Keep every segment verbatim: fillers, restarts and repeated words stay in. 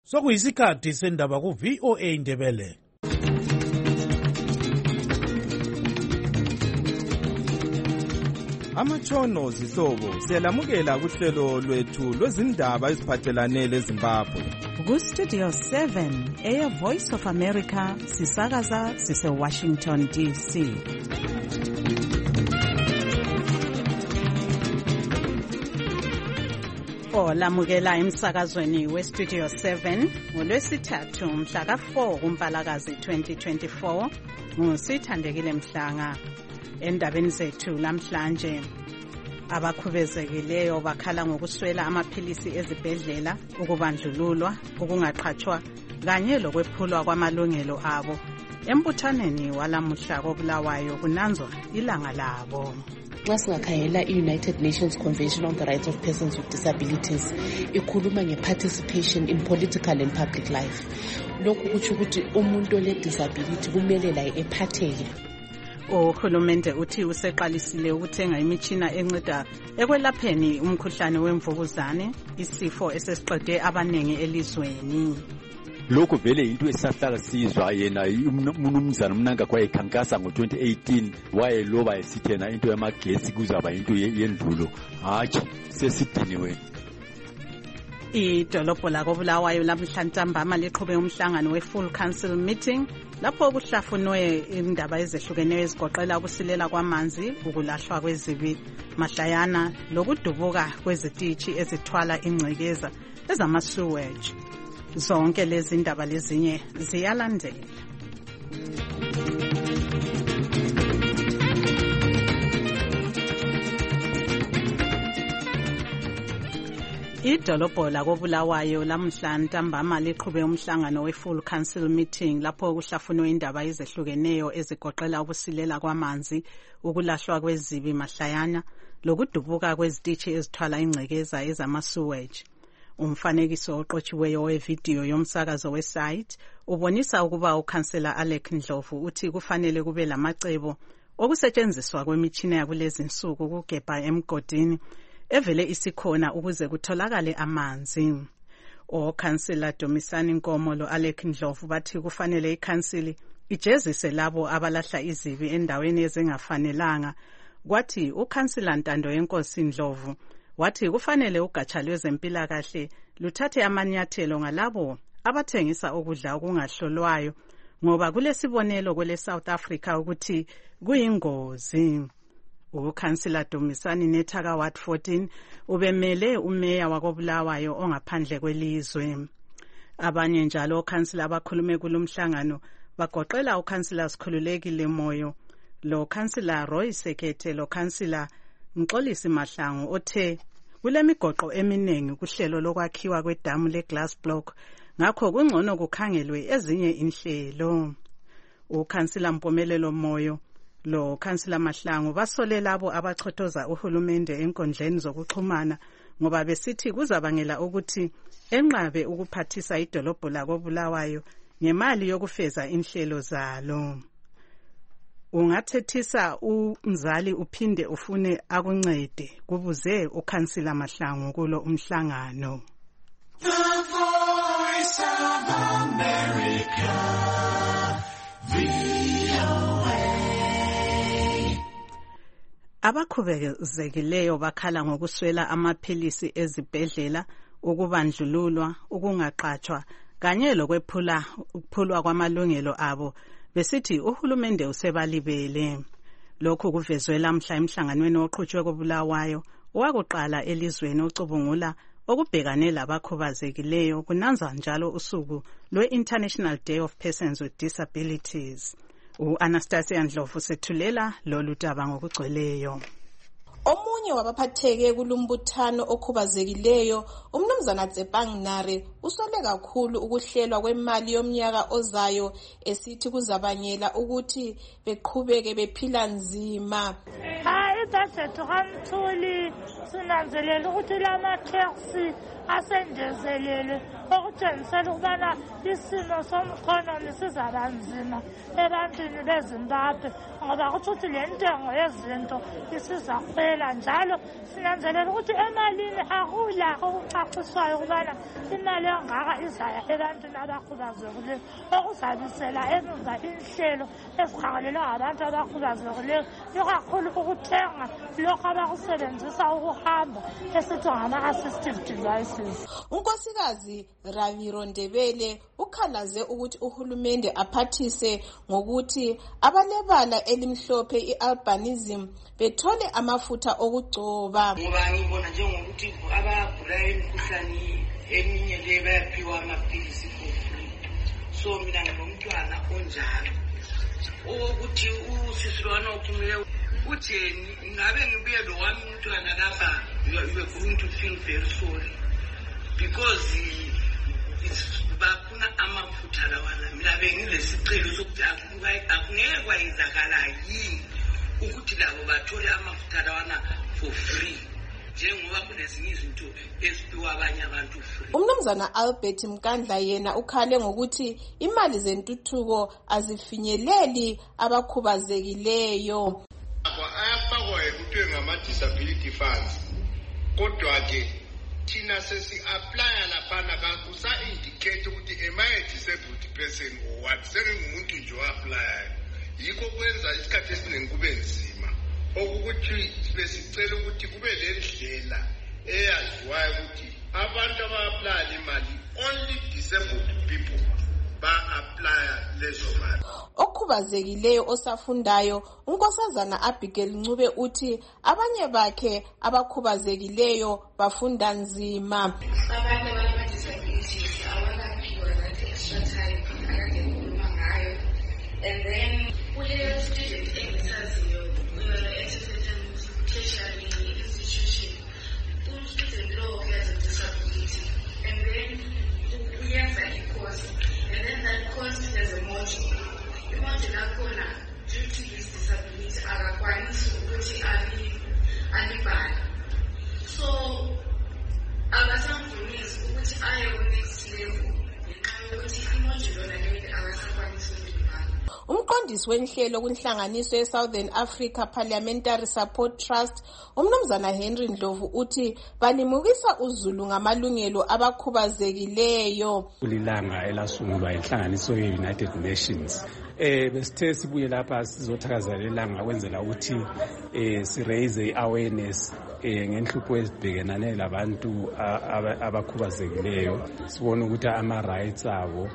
Sokuyisikhathi sendaba ku V O A Indebele. Amatshono zihlobo siyalamukela kuhlelo lwethu lwezindaba eziphathelane leZimbabwe. Ku Studio seven, Air Voice of America, sisakaza sise Washington D C. Olamukela emsakazweni we Studio seven ngolwesithathu mhla ka four kuMpalakazi twenty twenty-four. Ngusithandekile Mhlanga. Endabeni zethu namhlanje, abakhubezekileyo bakhala ngokuswela amaphilisi ezibhedlela, ukubandlululwa, ukungaqhatshwa kanye lokwephulwa kwamalungelo abo. Embuthaneni walamuhla koBulawayo kunanzwa ilanga labo. Nxa singakhangela i-United Nations Convention on the Rights of Persons with Disabilities ikhuluma nge-participation in political and public life. Lokhu kutsho ukuthi umuntu ole-disability kumele laye ephatheke. Uhulumende uthi useqalisile ukuthenga imitshina enceda ekwelapheni umkhuhlane wemvukuzane, isifo esesiqede abanengi elizweni. Lokho vele into esihlala sizwa yena umnumzana umnanga kwaye khankasa ngo twenty eighteen wayeloba esithena into yamagesi kuzaba into yendlulo. Hayi sesidiniwe. Idolobho lakoBulawayo lamhlantambama liqhube umhlangano we-full council meeting lapho kuhlafunwe indaba ezehlukeneyo ezigoqela ukusilela kwamanzi, ukulahlwa kwezibi mahlayana, lokudubuka kwezititshi ezithwala ingcekeza ezama-sewage. Zonke lezi ndaba lezinye ziyalandela. Idolobho lakoBulawayo lamhlantambama liqhube umhlangano we-full council meeting lapho kuhlafunwe indaba ezehlukeneyo ezigoqela ukusilela kwamanzi, ukulahlwa kwezibi mahlayana, lokudubuka kwezititshi ezithwala ingcekeza ezama-sewage. Umfanekiso oqotshiweyo wevidiyo yomsakazo wesite ubonisa ukuba uKhansela Alec Ndlovu uthi kufanele kube lamacebo okusetshenziswa kwemitshina yakulezi insuku ukugebha emgodini evele isikhona ukuze kutholakale amanzi. OKhansela Dumisani Nkomo lo Alec Ndlovu bathi kufanele ikhansili ijezise labo abalahla izibi endaweni ezingafanelanga. Kwathi uKhansela Ntando Yenkosi Ndlovu wathi kufanele ugatsha lwezempilakahle luthathe amanyathelo ngalabo abathengisa ukudla okungahlolwayo ngoba kulesibonelo kwele South Africa ukuthi kuyingozi. UKhansela Dumisani Nethaka Ward fourteen ubemele umeya wakoBulawayo ongaphandle kwelizwe. Abanye njalo okhansela abakhulume kulomhlangano bagoqela uKhansela Sikhululekile Moyo, lo Khansela Roy Sekete, lo Khansela Mxolisi Mahlangu othe kulemigoqo eminengi kuhlelo lokwakhiwa kwedamu le-glass block ngakho kungcono kukhangelwe ezinye inhlelo. UKhansela Mpumelelo Moyo lo Khansela Mahlangu basole labo abachothoza uhulumende enkondleni zokuxhumana ngoba besithi kuzabangela ukuthi enqabe ukuphathisa idolobho lakoBulawayo ngemali yokufeza inhlelo zalo. Ungathethisa umzali uphinde ufune akuncede, kubuze uKhansela Mahlangu kulo umhlangano. The Voice of America, V O A. Abakhubezekileyo bakhala ngokuswela amaphilisi ezibhedlela, ukubandlululwa, ukungaqhatshwa kanye lokwephula ukuphulwa kwamalungelo abo. Besithi uhulumende usebalibele. Lokhu kuvezwe lamhla emhlanganweni oqhutshwe koBulawayo owakuqala elizweni ocubungula okubhekane labakhubazekileyo kunanzwa njalo usuku lwe-International Day of Persons with Disabilities. U-Anastasia Ndlovu sethulela lolu daba ngokugcweleyo. Omunye wabaphatheke kulumbuthano okhubazekileyo, umnumzana Tsepang Nare, usole kakhulu ukuhlelwa kwemali yomnyaka ozayo esithi kuzabanyela ukuthi beqhubeke bephila nzima. Ah, kwibhajethi kaMthuli sinanzelela ukuthi lama-taxi asengezelele okutshengisela ukubana isimo somkhonomi sizaba nzima ebantwini beZimbabwe ngoba kutsho ukuthi le ntengo yezinto isizakhwela njalo sinanzelela ukuthi emalini akula okucaciswayo ukubana imali engaka izaya ebantwini abakhubazekileyo okuzabisela emva inhlelo ezikhangelelwe ngabantu abakhubazekileyo ikakhulu ukuthenga lokhu abakusebenzisa ukuhamba esithi ngama-assistive devices. Unkosikazi Raviro Ndebele ukhalaze ukuthi uhulumende aphathise ngokuthi abalebala elimhlophe i-albinism bethole amafutha okugcoba. Ngoba ngibona njengokuthi abagula imikhuhlane eminye le bayaphiwa amaphilisi for free. So mina ngomntwana onjalo ukuthi usisiwana ophumile utheni ngabe ngibuye lo wami umntwana lapha you are going to feel very sorry because bafuna amafutha lawana mina bengilesicelo sokuthi akungeke kwayenzakala yini ukuthi labo bathole amafutha lawana for free njengoba kunezinye izinto eziphiwa abanye abantu free. Umnumzana Albert Mkandla yena ukhale ngokuthi imali zentuthuko azifinyeleli abakhubazekileyo. Ayafakwa ekuthiwe ngama-disability funds kodwa ke thina sesi-aplya laphana kakusa-indicate ukuthi am I a disabled person or what, sengingumuntu nje o-aplayayo. Yikho kwenza isikhathi esiningi kube nzima okukuthi besicela ukuthi kube le ndlela eyaziwayo ukuthi abantu aba-aplya le mali only disabled people ba-aplya lezo mali. Okhubazekileyo osafundayo unkosazana Abigail Ncube uthi abanye bakhe abakhubazekileyo bafunda nzima. Abantu abama-disabilities awalaphiwa that extra time akakengikhuluma ngayo and then kuleyo student engisaziyo at tertiary institution student lo has a disability and then uyenza i-course and then that course has a module. Imagine akhona due to his disability akakwanisi ukuthi alibale so akasamvumisi ukuthi aye ku-next level ngenxa yokuthi imodule yona leyo akasakwanisi ukulibala. Umqondisi wenhlelo kunhlanganiso ye-Southern Africa Parliamentary Support Trust umnumzana Henry Ndlovu uthi balimukisa uzulu ngamalungelo abakhubazekileyo. Kulilanga elasungulwa inhlanganiso ye-United Nations eh besithe sibuye lapha sizothakazelela ilanga kwenzela ukuthi eh si raise awareness eh ngenhlupho ezibhekenane labantu abakhubazekileyo sibone ukuthi ama rights abo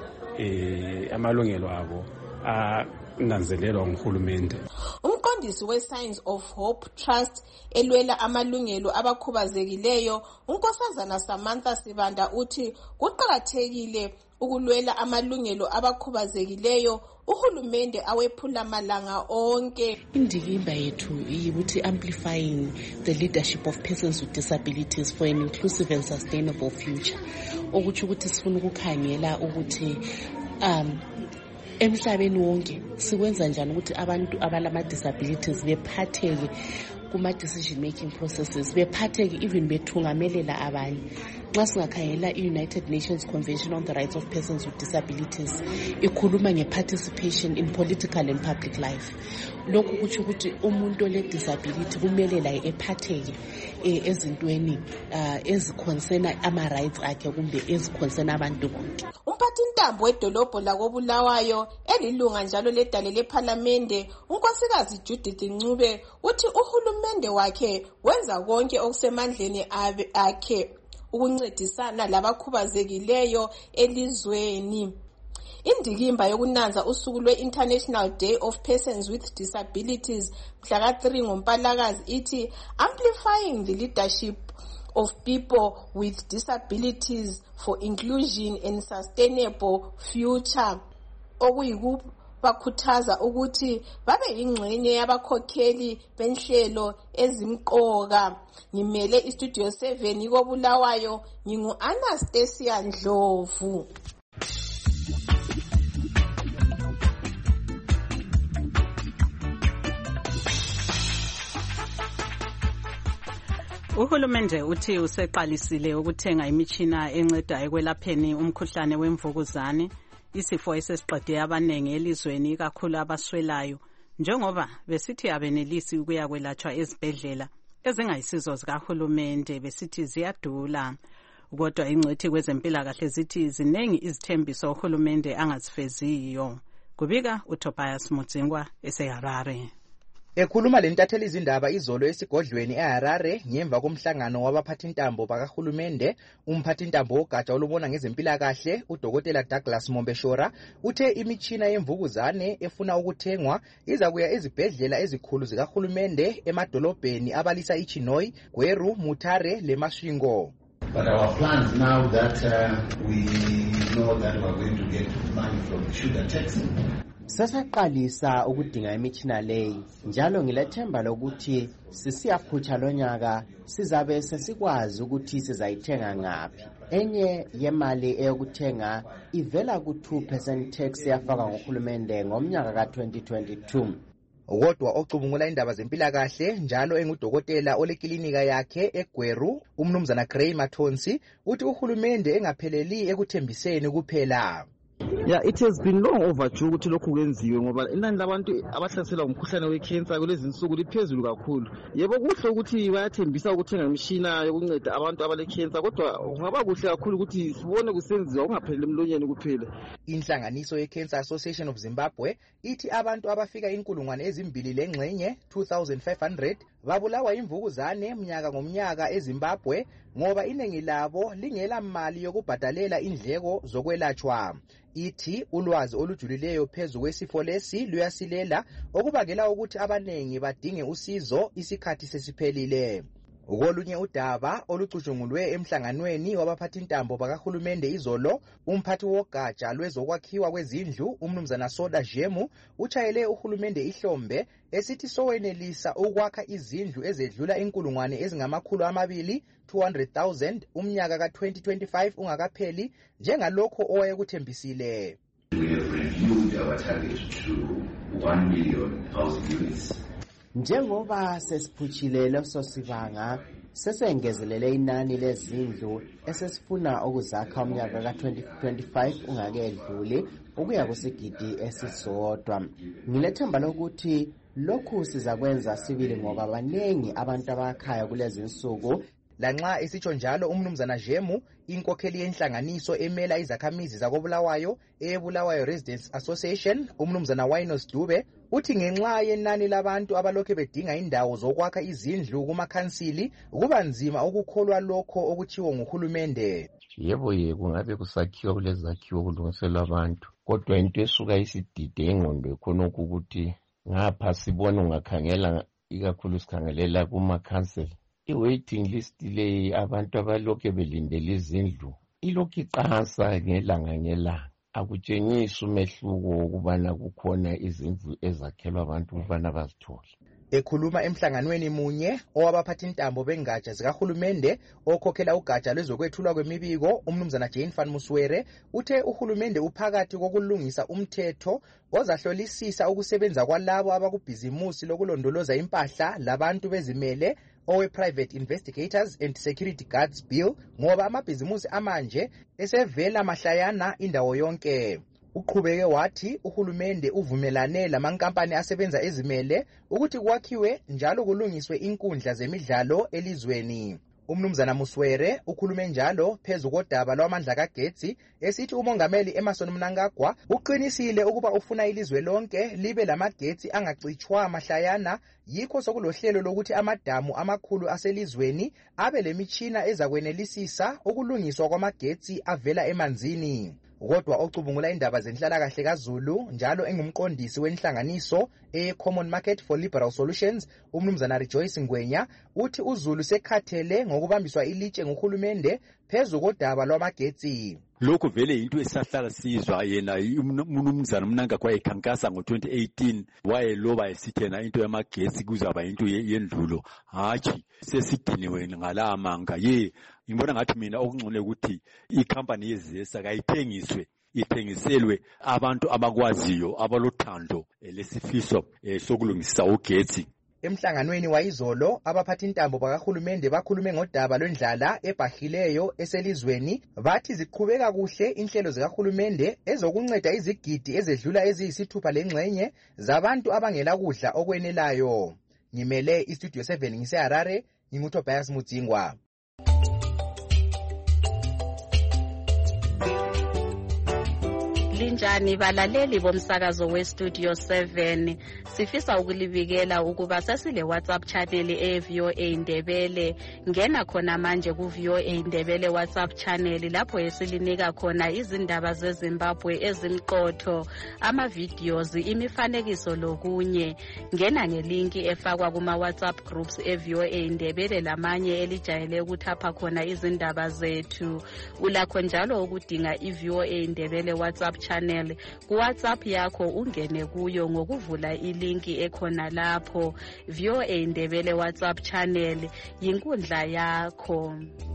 eh amalungelo abo ananzelelwa nguhulumende. Umqondisi we-Signs of Hope Trust elwela amalungelo abakhubazekileyo unkosazana Samantha Sibanda uthi kuqakathekile ukulwela amalungelo abakhubazekileyo uhulumende awephula malanga onke. Indikimba yethu ukuthi amplifying the leadership of persons with disabilities for an inclusive and sustainable future. Okuthi ukuthi sifuna ukukhangela ukuthi um emhlabeni wonke sikwenza njani ukuthi abantu abalama disabilities bephatheke kuma decision making processes, bephatheke even bethungamelela abanye. Nxa singakhangela i-United Nations Convention on the Rights of Persons with Disabilities ikhuluma nge-participation in political and public life. Lokhu kutsho ukuthi umuntu ole disability kumele la ephatheke ezintweni eziconcern ama rights akhe kumbe eziconcern abantu bonke. Umphathi intambo wedolobho lakobulawayo elilunga njalo ledale lephalamende unkosikazi Judith Ncube uthi uhulumende wakhe wenza konke okusemandleni akhe ukuncedisana labakhubazekileyo elizweni. Indikimba yokunanza usuku lwe-International Day of Persons with Disabilities mhla ka three ngoMpalakazi ithi amplifying the leadership of people with disabilities for inclusion and sustainable future, okuyibakhuthaza ukuthi babe yingxenye yabakhokheli benhlelo ezimqoka. Ngimele istudio seven ikobulawayo ngingu Anastasia Ndlovu. Uhulumende uthi useqalisile ukuthenga imitshina enceda ekwelapheni umkhuhlane wemvukuzane, isifo esesiqede abanengi elizweni kakhulu abaswelayo, njengoba besithi abenelisi ukuya kwelatshwa ezibhedlela ezingayisizo zikahulumende besithi ziyadula. Kodwa ingcwethi kwezempilakahle zithi zinengi izithembiso uhulumende angazifeziyo. Kubika uTobias Mudzingwa eseHarare. Ekhuluma lentatheli izindaba izolo esigodlweni eHarare ngemva komhlangano wabaphathintambo bakahulumende, umphathintambo wogatsha olubona ngezempilakahle uDokotela Douglas Mombeshora uthe imitshina yemvukuzane efuna ukuthengwa izakuya ezibhedlela ezikhulu zikahulumende emadolobheni abalisa iChinhoyi, Gweru, Mutare leMasvingo. But our plans now that uh, we know that we are going to get money from the sugar tax. Sasaqalisa ukudinga imitshina leyi njalo ngilethemba lokuthi sisiyaphutsha lonyaka sizabe sesikwazi ukuthi sizayithenga ngaphi. Enye yemali eyokuthenga ivela ku two percent tax yafaka ngohulumende ngomnyaka ka twenty twenty-two. Kodwa ocubungula indaba zempilakahle njalo engudokotela olekilinika yakhe eGweru, umnumzana Gray Mathonsi, uthi uhulumende engapheleli ekuthembiseni kuphela. Yeah, it has been long overdue ukuthi lokhu kwenziwe ngoba inani labantu abahlaselwa ngumkhuhlane wecancer kulezi insuku liphezulu kakhulu. Yebo kuhle ukuthi bayathembisa ukuthenga imishina yokunceda abantu abalecancer, kodwa kungaba kuhle kakhulu ukuthi sibone kusenziwa ungaphelele emlonyeni kuphela. Inhlanganiso yeCancer Association of Zimbabwe ithi abantu abafika inkulungwane ezimbili lengxenye two thousand five hundred babulawa imvukuzane mnyaka ngomnyaka eZimbabwe ngoba iningi labo lingela mali yokubhadalela indleko zokwelatshwa. Ithi ulwazi olujulileyo phezu kwesifo lesi luyasilela okubangela ukuthi abanengi badinge usizo isikhathi sesiphelile. Kolunye udaba olucutshungulwe emhlanganweni wabaphathintambo bakahulumende izolo, umphathi wogatsha lwezokwakhiwa kwezindlu umnumzana Soda Jemu uchayele uhulumende ihlombe esithi sowenelisa ukwakha izindlu ezedlula inkulungwane ezingamakhulu amabili two hundred thousand umnyaka ka twenty twenty-five ungakapheli njengalokho owayekuthembisile. We have reviewed our target to one million housing units. Njengoba sesiphuchile leso sibanga sesengezelele inani lezindlu esesifuna ukuzakha umnyaka ka twenty twenty-five ungakedluli ukuya kusigidi esisodwa. Ngilethemba lokuthi lokhu sizakwenza sibili ngoba abanengi abantu abakhaya kulezi insuku. Lanxa esitsho njalo umnumzana Jemu, inkokheli yenhlanganiso emela izakhamizi zakobulawayo eBulawayo Residents Association, umnumzana Winos Dube, uthi ngenxa yenani labantu abalokhe bedinga indawo zokwakha izindlu kumakhansili kuba nzima ukukholwa lokho okuchiwo nguhulumende. Yebo ye kungabe kusakhiwa kulezi zakhiwo kulungiselwa abantu, kodwa into esuka isidide engqondo khona ukuthi ngapha sibona ungakhangela ikakhulu sikhangelela kumakhansili. I-waiting list le abantu abalokhe belindele izindlu ilokhu iqansa ngelanga ngelanga, akutshengisi umehluko ukubana kukhona izindlu ezakhelwa abantu ukubana bazithole. Ekhuluma emhlanganweni munye owabaphathintambo bengatsha zikahulumende okhokhela ugatsha lwezokwethulwa kwemibiko umnumzana Jane Van Muswere uthe uhulumende uphakathi kokulungisa umthetho ozahlolisisa ukusebenza kwalabo abakubhizimusi lokulondoloza impahla labantu bezimele owe Private Investigators and Security Guards Bill ngoba amabhizimusi amanje esevela mahlayana indawo yonke. Uqhubeke wathi uhulumende uvumelane lamankampani asebenza ezimele ukuthi kwakhiwe njalo kulungiswe inkundla zemidlalo elizweni. Umnumzana Muswere ukhulume njalo phezu kodaba lwamandla kagetsi esithi umongameli Emmerson Mnangagwa uqinisile ukuba ufuna ilizwe lonke libe lamagetsi angacitshwa mahlayana, yikho sokulohlelo lokuthi amadamu amakhulu aselizweni abe lemitshina ezakwenelisisa ukulungiswa kwamagetsi avela emanzini. Kodwa ocubungula indaba zenhlalakahle kaZulu njalo engumqondisi wenhlanganiso e-Common Market for Liberal Solutions umnumzana Rejoice Ngwenya uthi uZulu sekhathele ngokubambiswa ilitshe nguhulumende phezu kodaba lwamagetsi. Lokho vele into esahlala sizwa yena umnumzana Mnangagwa ekhankasa ngo twenty eighteen wayeloba esithena into yamagetsi kuzaba into yendlulo. Hatshi sesidiniwe ngalamanga ye ngibona ngathi mina okungcone ukuthi icompany yezesa kayithengiswe ithengiselwe abantu abakwaziyo abalothando lesifiso sokulungisa ugetsi. Emhlanganweni wayizolo abaphathintambo bakahulumende bakhulume ngodaba lwendlala ebhahileyo eselizweni bathi ziqhubeka kuhle inhlelo zikahulumende ezokunceda izigidi ezedlula eziyisithupha lengxenye zabantu abangela kudla okwenelayo. Ngimele istudio seven ngise-Harare, nginguTobias Mudzingwa. Linjani balaleli bomsakazo we-Studio seven, sifisa ukulibikela ukuba sesile WhatsApp channel e-V O A Ndebele. Ngena khona manje ku-V O A Ndebele WhatsApp channel lapho esilinika khona izindaba zeZimbabwe ezimqotho, ama-videos, imifanekiso lokunye. Ngena ngelinki efakwa kuma-WhatsApp groups e-V O A Ndebele lamanye elijayele ukuthapha khona izindaba zethu. Ulakho njalo ukudinga i-V O A Ndebele WhatsApp channel ku WhatsApp yakho ungene kuyo ngokuvula ilinki ekhona lapho. V O A Ndebele WhatsApp channel yinkundla yakho.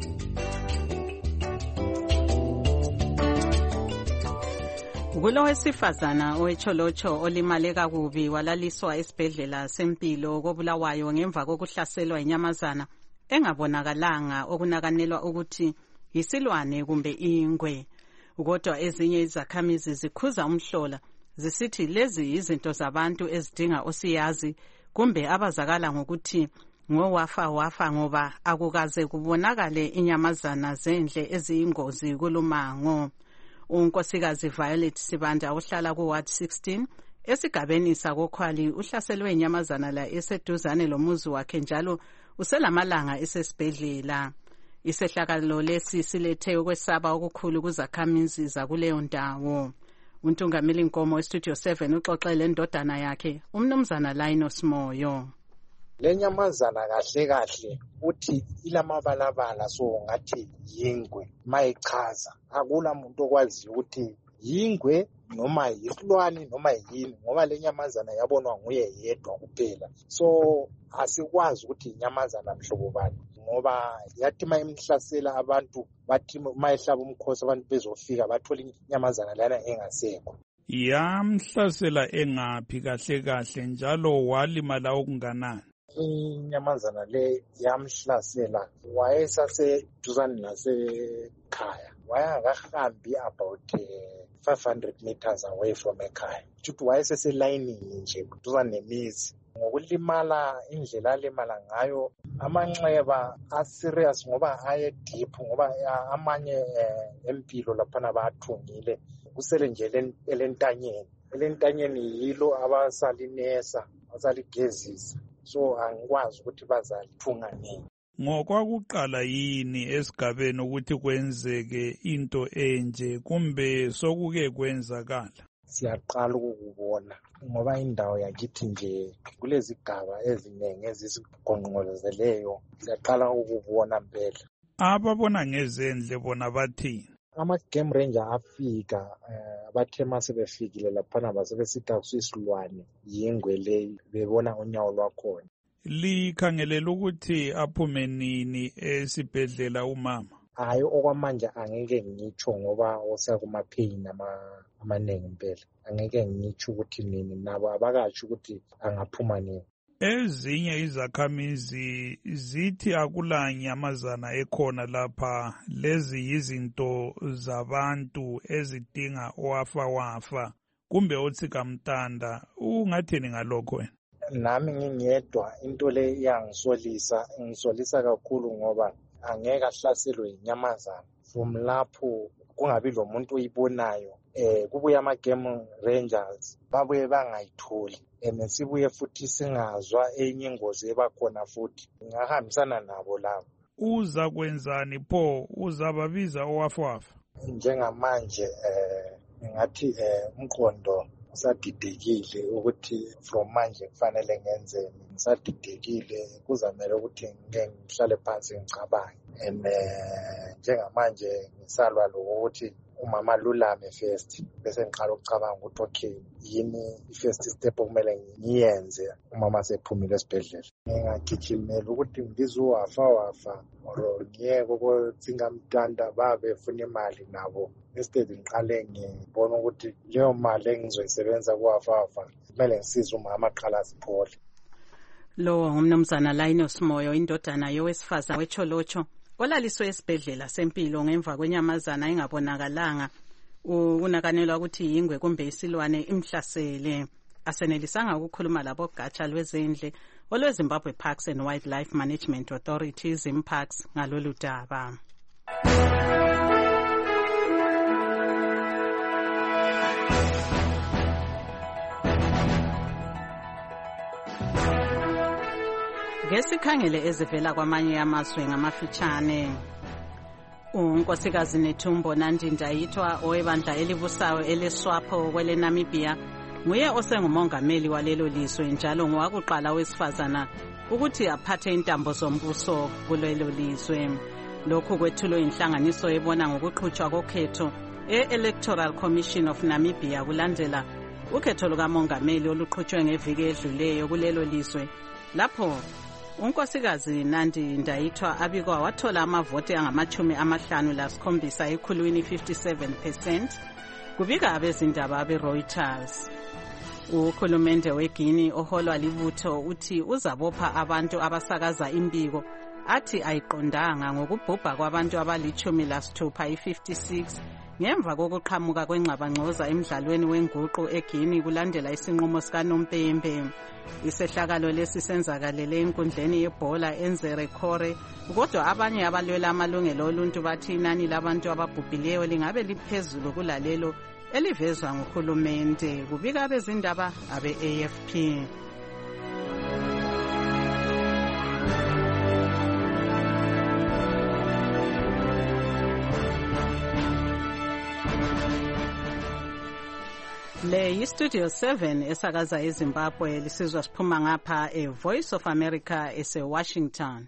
Kulo wesifazana owecholocho olimale kakubi walaliswa esibhedlela sempilo koBulawayo ngemva kokuhlaselwa inyamazana engabonakalanga okunakanelwa ukuthi yisilwane kumbe ingwe. Kodwa ezinye izakhamizi zikhuza umhlola zisithi lezi izinto zabantu ezidinga osiyazi kumbe abazakala ngokuthi ngowafa wafa ngoba akukaze kubonakale inyamazana zendle eziyingozi kulumango. Unkosikazi Violet Sibanda ohlala ku Ward sixteen esigabeni sakoKhwali uhlaselwe inyamazana la eseduzane lomuzi wakhe njalo uselamalanga esesibhedlela. Isehlakalo lesi silethe ukwesaba okukhulu kuzakhamizi zakuleyo ndawo. Untungameli Nkomo eStudio seven uxoxele indodana yakhe umnumzana Linus Moyo. Lenyamazana kahle kahle uthi ilamabalabala so ngathi yingwe mayichaza akula muntu okwazi ukuthi yingwe noma yisilwane noma yini ngoba lenyamazana yabonwa nguye yedwa kuphela. So asikwazi ukuthi inyamazana mhlobo bani ngoba yathi mayimhlasela abantu bathi mayihlaba umkhosi abantu bezofika bathola inyamazana lana engasekho. Yamhlasela engaphi kahle kahle njalo walimala okunganani? Inyamazana le yamhlasela wayesaseduzane nasekhaya, wayengakahambi about uh, five hundred meters away from ekhaya. Futhi wayeseselayinini nje duzane nemizi. Ngokulimala indlela alimala ngayo amanxeba aserious ngoba aye deep ngoba amanye empilo laphana bathungile kusele nje elentanyeni. Elentanyeni yilo abasalinesa asaligezisa. So angikwazi ukuthi bazalithunga nini. Ngokwakuqala yini esigabeni ukuthi kwenzeke into enje kumbe sokuke kwenzakala? Siyaqala ukubona ngoba indawo yakithi nje kulezigaba eziningi ezisigonqolozeleyo, siyaqala ukubona impela. Ababona ngezendle bona bathini? Ama-game ranger afika bathe masebefikile laphana basebesithi akusisilwane yingwe leyi bebona unyawo lwakhona. Likhangelela ukuthi aphume nini esibhedlela umama? Hayi okwamanje angeke ngitsho ngoba osakumapheyini amaningi impela. Angeke ngitsho ukuthi nini nabo abakatsho ukuthi angaphuma nini. Ezinye izakhamizi zithi akula nyamazana ekhona lapha, lezi yizinto zabantu ezidinga owafa wafa kumbe otsikamtanda. Ungathini ngalokho wena? Nami ngingedwa into le iyangisolisa, ngisolisa kakhulu ngoba angeke ahlaselwe inyamazana. From lapho kungabi lo muntu oyibonayo. Eh kubuya ama-game rangers babuye bangayitholi. And sibuye futhi singazwa enye ingozi ebakhona futhi ngahambisana nabo labo. Uza kwenzani pho? Uzababiza owafafa? Njengamanje eh ngathi eh umqondo usadidekile ukuthi from manje kufanele ngenzeni. Ngisadidekile kuzamele ukuthi ngike ngihlale phansi ngicabange. And eh njengamanje ngisalwa lokuthi umama lulame first bese ngiqala ukucabanga ukuthi okay yini i-first step okumele ngiyenze umama sephumile esibhedlela. Ngingagijimela ukuthi ngizowafa wafa or ngiyeke ukuthinga mntanda babefuna imali nabo. Instead ngiqale ngibona ukuthi leyo mali engizoyisebenza kuwafa wafa kumele ngisize umama aqala asiphole. Lo ngumnumzana Linus Moyo, indodana yowesifazana weCholocho olaliswe esibhedlela sempilo ngemva kwenyamazana engabonakalanga unakanelwa ukuthi yingwe kumbe isilwane imhlasele. Asenelisanga ukukhuluma labo gatsha lwezendle olweZimbabwe Parks and Wildlife Management Authority ZimParks ngalolu daba. Ngesikhangele ezivela kwamanye amazwe ngamafitshane. Unkosikazi Netumbo Nandi-Ndaitwah owebandla elibusayo eleSWAPO kwele Namibia nguye osengumongameli walelo lizwe njalo ngowakuqala wesifazana ukuthi aphathe intambo zombuso kulelo lizwe. Lokhu kwethulo inhlanganiso ebona ngokuqhutshwa kokhetho e-Electoral Commission of Namibia kulandela ukhetho lukamongameli oluqhutshwe ngeviki edluleyo kulelo lizwe. Lapho unkosikazi Nandi-Ndaitwah abikwa wathola amavoti angamachumi amahlanu lasikhombisa ekhulwini fifty-seven percent kubika abezindaba abe-Reuters. Uhulumende weGuinea oholwa libutho uthi uzabopha abantu abasakaza imbiko athi ayiqondanga ngokubhubha kwabantu abalichumi lasithupha i-fifty-six ngemva kokuqhamuka kwengxabangxoza emidlalweni wenguqu eGuinea kulandela isinqumo sikaNompembe. Isehlakalo lesi senzakalele enkundleni yebhola eNzerekore, kodwa abanye abalwela amalungelo oluntu bathi inani labantu ababhubhileyo lingabe liphezulu kulalelo elivezwa nguhulumende, kubika abezindaba abe-A F P. Le yi-Studio seven esakaza eZimbabwe lisizwa siphuma ngapha e-Voice of America ese-Washington.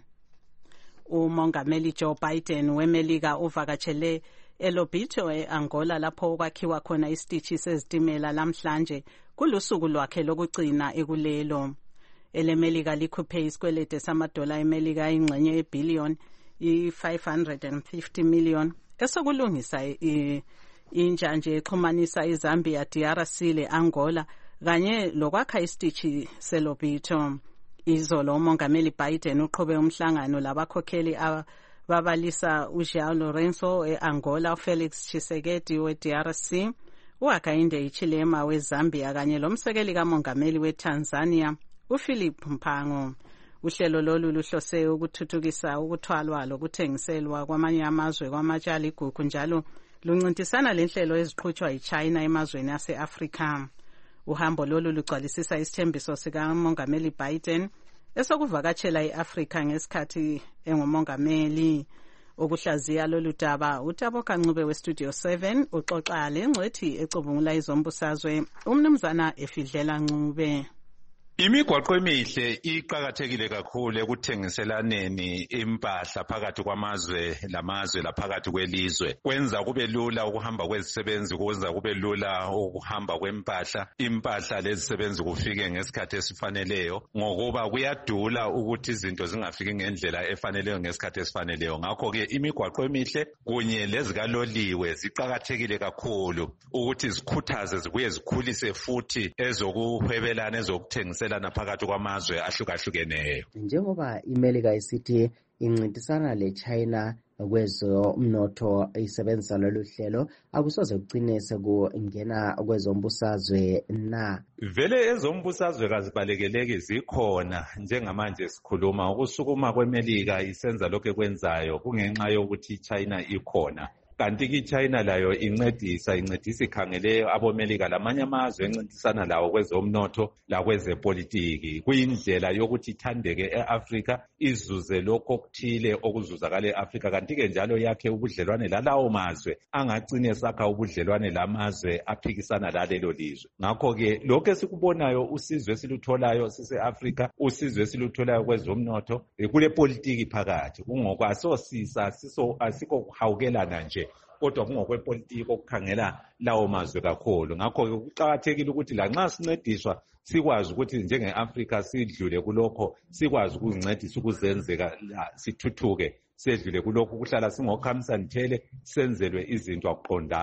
Umongameli Joe Biden weMelika uvakatshele eLobito e-Angola lapho kwakhiwa khona isitishi sezitimela lamhlanje kulusuku lwakhe lokugcina ekulelo. EleMelika likhuphe isikwelede samadola eMelika ingxenye yebillion i-five hundred fifty million esokulungisa i intsha nje exhumanisa iZambia, D R C le-Angola kanye lokwakha isitishi seLobito. Izolo umongameli Biden uqhube umhlangano labakhokheli ababalisa uJoão Lourenço e-Angola, uFelix Tshisekedi we-D R C, uHakainde Hichilema weZambia kanye lomsekeli kamongameli weTanzania uPhilip Mpango. Uhlelo lolu luhlose ukuthuthukisa ukuthwalwa lokuthengiselwa kwamanye amazwe kwamatshali igugu njalo luncintisana lenhlelo eziqhutshwa yiChina emazweni ase-Afrika. Uhambo lolu lugcwalisisa isithembiso sikamongameli Biden esokuvakatshela i-Afrika ngesikhathi engumongameli. Ukuhlaziya lolu daba uTabo Kancube weStudio seven uxoxa lengcwethi ecubungula izombusazwe umnumzana Efidlela Ncube. Imigwaqo emihle iqhakathekile kakhulu ekuthengiselaneni impahla phakathi kwamazwe lamazwe laphakathi kwelizwe. Kwenza kube lula ukuhamba kwezisebenzi, kwenza kube lula ukuhamba kwempahla, impahla lezisebenzi kufike ngesikhathi esifaneleyo ngokuba kuyadula ukuthi izinto zingafiki ngendlela efaneleyo ngesikhathi esifaneleyo. Ngakho ke imigwaqo emihle kunye lezikaloliwe ziqhakathekile kakhulu ukuthi zikhuthaze zibuye zikhulise futhi ezokuhwebelana ezokuthengisela phakathi kwamazwe ahlukahlukeneyo. Njengoba iMelika isithi incintisana leChina kwezomnotho isebenzisa lolu hlelo, akusoze kugcine sekungena kwezombusazwe na? Vele ezombusazwe kazibalekeleki zikhona njengamanje sikhuluma. Ukusukuma kweMelika isenza lokho ekwenzayo kungenxa yokuthi iChina ikhona. Kanti ki China layo incedisa incedisa ikhangele abomelika lamanye amazwe encintisana lawo kwezomnotho lakwezepolitiki kuyindlela yokuthi ithandeke eAfrica izuze lokho okuthile okuzuzakala eAfrica. Kanti ke njalo yakhe ubudlelwane lalawo mazwe angagcine sakha ubudlelwane lamazwe aphikisana lalelo lizwe. Ngakho ke lokho esikubonayo usizwe esilutholayo sise-Africa, usizwe esilutholayo kwezomnotho kule politiki phakathi kungokwasosisa siso asikho kuhawukelana nje kodwa kungokwepolitiki okukhangela lawo mazwe kakhulu. Ngakho-ke kuqakathekile ukuthi lanxa sincediswa sikwazi ukuthi njenge-Afrika sidlule kulokho, sikwazi ukuzincedisa ukuzenzeka sithuthuke, sedlule kulokho kuhlala singokhamisani thele senzelwe izinto akuqondanga.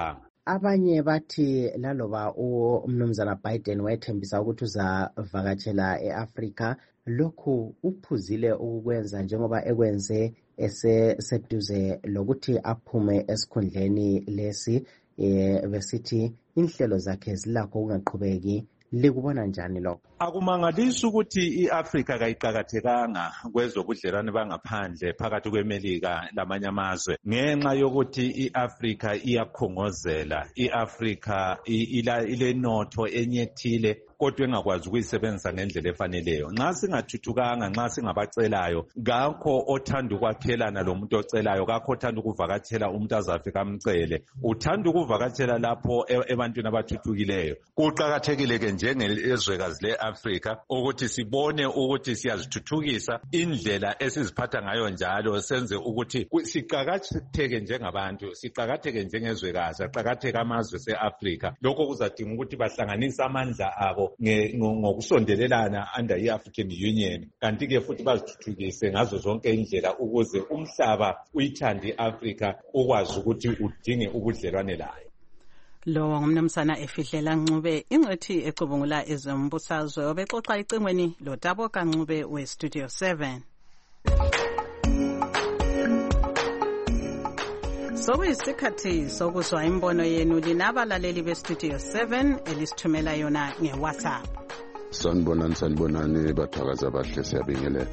abanye bathi laloba umnumzana Biden wethembisa ukuthi uzavakatshela e-Africa, lokhu uphuzile ukukwenza njengoba ekwenze eseduze lokuthi aphume esikhundleni lesi. Eh besithi inhlelo zakhe zilakho ungaqhubeki. Likubona njani lokho? Akumangalisi ukuthi iAfrica kayiqakathekanga kwezobudlelwane bangaphandle phakathi kweMelika lamanye amazwe ngenxa yokuthi iAfrica iyakhongozela, iAfrica ilenotho enyethile kodwa engakwazi ukuyisebenzisa ngendlela efaneleyo. Nxa singathuthukanga, nxa singabacelayo, ngakho othanda ukwakhelana lomuntu ocelayo, ngakho othanda ukuvakatshela umuntu azafika amcele, uthanda ukuvakatshela lapho ebantwini abathuthukileyo. Kuqakathekile ke njengelizwekazi le-Africa ukuthi sibone ukuthi siyazithuthukisa indlela esiziphatha ngayo njalo, senze ukuthi siqakatheke njengabantu, siqakatheke njengezwekazi, aqakatheke amazwe se-Africa. Lokho kuzadinga ukuthi bahlanganise amandla abo ngokusondelelana under i-African Union, kanti ke futhi bazithuthukise ngazo zonke indlela ukuze umhlaba uyithande i-Africa, ukwazi ukuthi udinge ubudlelwane layo. Lo ngumnumzana Efihlela Ncube, ingcethi ecubungula ezombusazwe, obexoxa icingweni lo Daboka Ncube we Studio seven. Sokuyisikhathi sokuzwa imbono yenu linabalaleli be-Studio seven elisithumela yona nge-WhatsApp. Sanibonani sanibonani bathakaza bahle siyabingelela.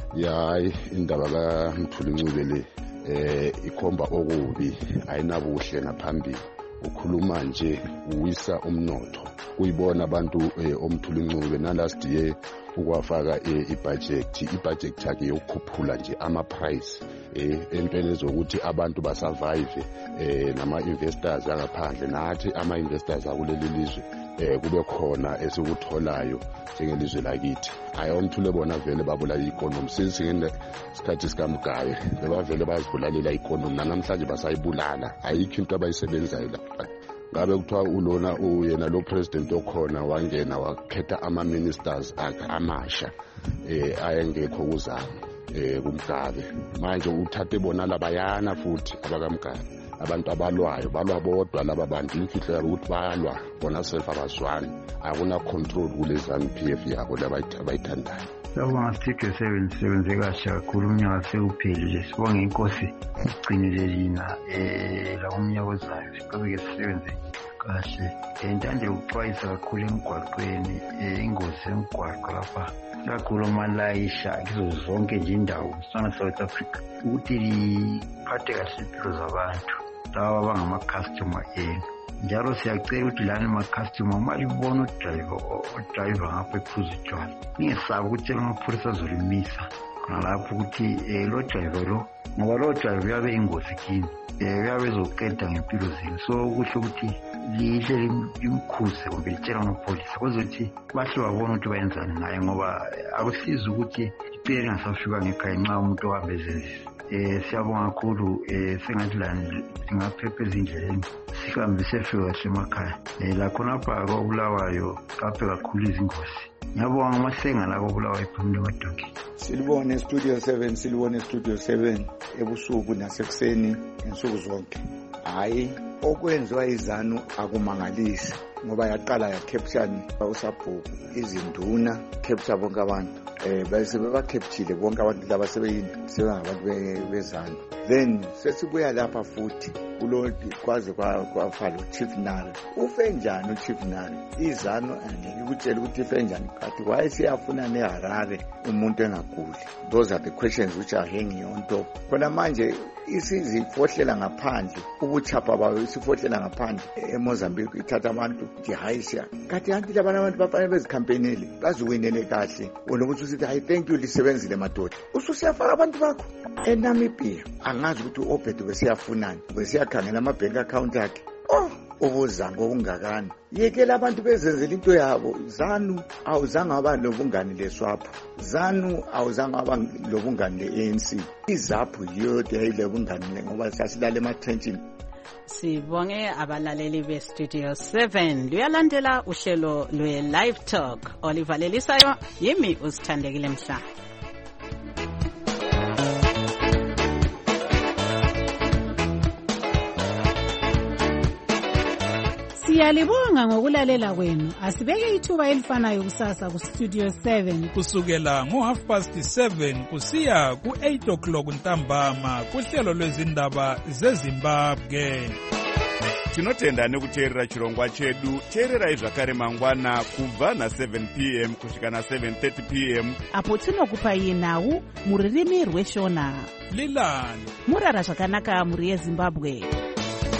Yayi indaba kaMthuli Ncube le eh ikhomba okubi, ayinabuhle ngaphambili. Ukhuluma nje uwisa umnotho. Kuyibona abantu oMthuli Ncube nalast year ukwafaka ibudget, ibudget yakhe yokukhuphula nje ama price eh entweni zokuthi abantu basurvive eh nama investors angaphandle, nathi ama investors akuleli lizwe eh kube khona esikutholayo njengelizwe lakithi. Ayomthule bona vele babulala i-economy, sisingene isikhathi sikaMgabe bebavele bazibulalela i-economy, namhlanje basayibulala, ayikho into abayisebenzayo lapha. Ngabe kuthiwa ulona uyena lo president okhona wangena wakhetha ama ministers akhe amasha eh ayengekho kuzama eh kuMgabe. Manje uthathe bona labayana futhi abakaMgabe, abantu abalwayo balwa bodwa laba bantu, imfihlo yabo ukuthi balwa bona self abazwani, akuna control kulezani P F yabo labayithandayo. Sawubona Studio seven, sebenze kahle kakhulu, umnyaka sewuphelile. Sibonge inkosi igcinile lina eh la umnyaka ozayo, siqhubeke sisebenze kahle. Entande ukuxwayisa kakhulu emgwaqweni, ingozi emgwaqo lapha kakhulu malayisha kizo zonke nje indawo sana South Africa, ukuthi liphathe kahle impilo zabantu laba abangama customer enu. Njalo siyacela ukuthi lana ama customer mali bona udriver udriver ngapha ephuza utshwala, ningesabi ukuthi amapholisa azolimisa ngalapho ukuthi lo driver lo, ngoba lo driver uyabe ingozi kini, uyabe ezoqeda ngempilo zenu. So kuhle ukuthi lihle limkhuze kumbe litshela amapholisa kuzothi bahle babone ukuthi bayenzani naye, ngoba akusizi ukuthi icele ngasafika ngekhaya nxa umuntu ohambezenzisa. Eh siyabonga kakhulu, eh sengathi lana singaphepha ezindleleni sihambe sefika kahle emakhaya. Eh la khona pha koBulawayo kaphe kakhulu izingozi. Ngiyabonga amasenga la koBulawayo phumule emadonki. Silibone Studio seven, silibone Studio seven ebusuku nasekuseni insuku zonke. Hayi okwenziwa izanu akumangalisi, ngoba yaqala ya capture usabhuku izinduna capture bonke abantu eh bese beba capture bonke abantu laba sebeyini sebangabantu bezanu. Then sesibuya lapha futhi kulo kwaze kwafala uChief Nare. Ufe njani uChief Nare? Izanu angeke ukutshela ukuthi ife njani, kathi why siyafuna neHarare umuntu engaguli. Those are the questions which are hanging on top. Khona manje isizifohlela ngaphandle, ubuchapha bayo isifohlela ngaphandle eMozambique ithatha abantu jihayisha. Kathi anti labana abantu bafanele bezikhampeneli baziwinele kahle, unokuthi usithi hayi thank you lisebenzile madoda. Ususiyafaka abantu bakho eNamibia, angazi ukuthi uObed besiyafunani, besiyakhangela ama bank account akhe. Oh ubuzango obungakani, yekela abantu bezenzela into yabo. ZANU awuzange aba lobungani leSWAPO, ZANU awuzange aba lobungani le-A N C, iZAPU yodwa yayilobungani ngoba sasilala ematrenchini. Sibonge abalaleli be-Studio seven. Luyalandela uhlelo lwe-Live Talk olivalelisayo yimi uSithandekile Mhlanga. Siyalibonga ngokulalela kwenu. Asibeke ithuba elifanayo kusasa ku Studio seven kusukela ngo half past seven kusiya ku eight o'clock ntambama kuhlelo lwezindaba zeZimbabwe. Tinotenda nekuteerera chirongwa chedu. Teererai zvakare mangwana kubva na seven p m kusvika na seven thirty p m apo tinokupai nhau muririmi rweshona. Lilani murara zvakanaka muri yeZimbabwe.